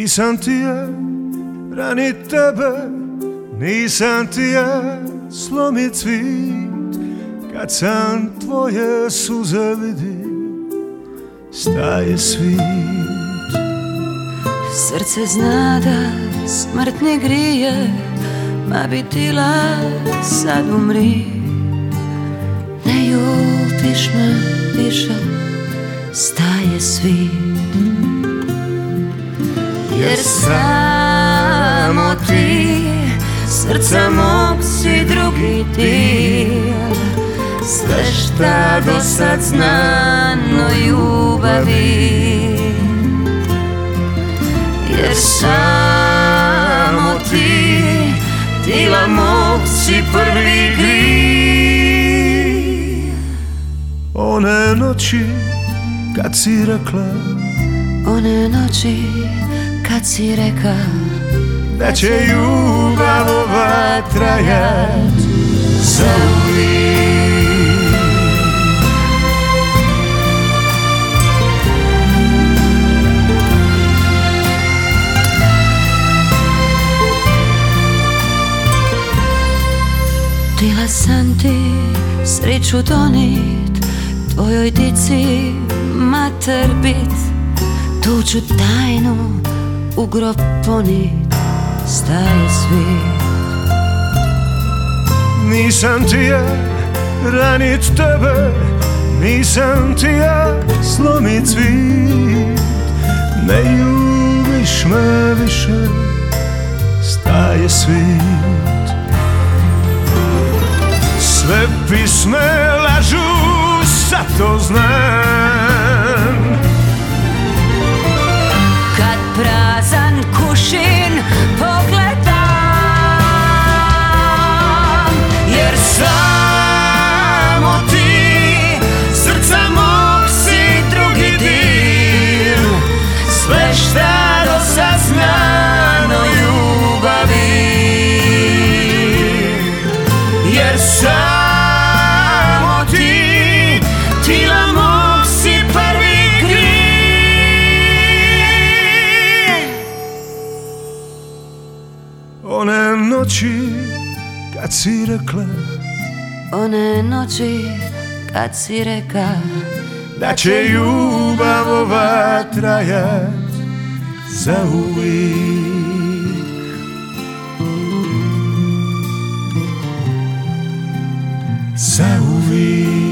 Nisam ti ja ranit tebe, nisam ti ja slomit cvit. Kad sam tvoje suze vidio, staje svit. Srce zna da smrt ne grije, ma bi tila sad umri. Ne ljubiš me više, staje svit. Jer samo ti, srca mog si drugi dio. Sve šta do sad znano ljubavi. Jer samo ti, tila mog si prvi grih. One noći kad si rekla, one noći kad si reka, da će ljubav ova trajat zauvijek. Htjela sam ti sreću donit, tvojoj dici mater bit. Tu ću tajnu u grob ponit, staje svit. Nisam ti ja ranit tebe, nisam ti ja slomit cvit. Ne ljubiš me više, staje svit. Sve pisme lažu, sad to znam. Kad prazan kušin pogledam, jer samo ti, srca mog si drugi dio. Sve šta do sad znano ljubavi. Jer samo ti, tila mog si prvi grih. One noći kad si rekla, one noći kad si reka, da će ljubav ova trajat zauvijek. Zauvijek.